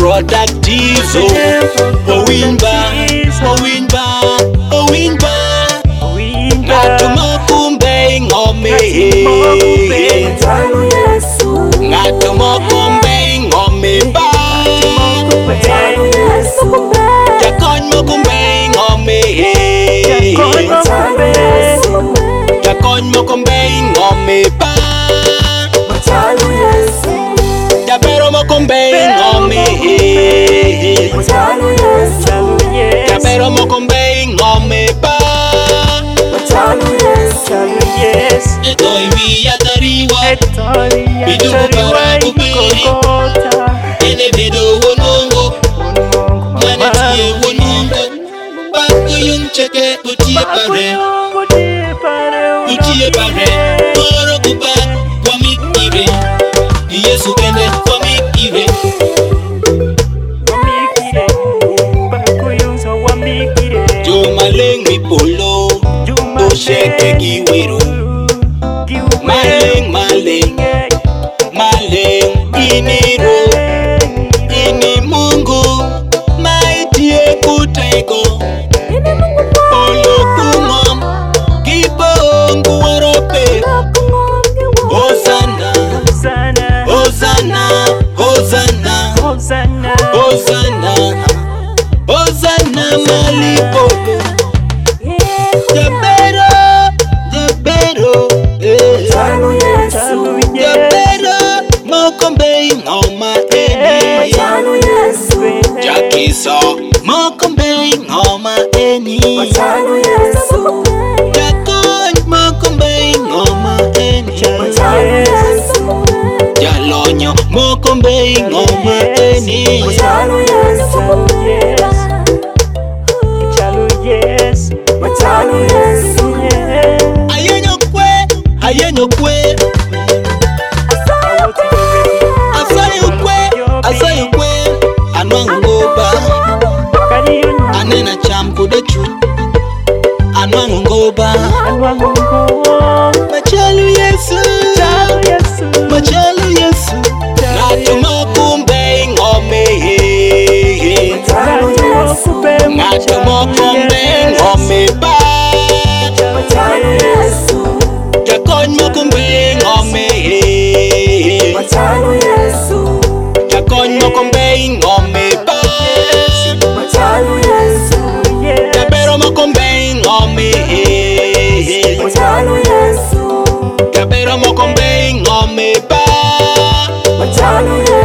productive. So owinba ngatumo kumbe ngome, ngatumo kumbe ngome ba, jakon mo kumbe ngome, jakon mo kumbe ngome ba, jabero mo kumbe ngome, jabero mo kumbe ngome ba. Estoy Villatariwa, Bidugo para Kupiri, Elevedo Wonongo, Manitie Wonongo, Paku Yung Cheke, Utie Pare, Moro Kupa, Wamik Ire, Yesu Kende, Wamik Ire, Jumaleng mi polo, Do Sheke Giwiru. Maleng iniro ini Mungu maitie kutego olokungom kibongu warope Hosanna Hosanna Hosanna Hosanna Hosanna malipolo Mokombe ngoma eni Jakiso Mokombe ngoma eni Jakon Mokombe ngoma eni Jalonyo Mokombe ngoma eni Ayenyo kwe Asayukwe Anwangoba Anena cham kudechu Anwangoba Machalu Yesu Machalu Yesu Ngatumo kumbe ngome Ngatumo kumbe ngome ba Jakon mo kumbe ngome Jakon mo kumbe ngome ba Jabero mo kumbe ngome Jabero mo kumbe ngome ba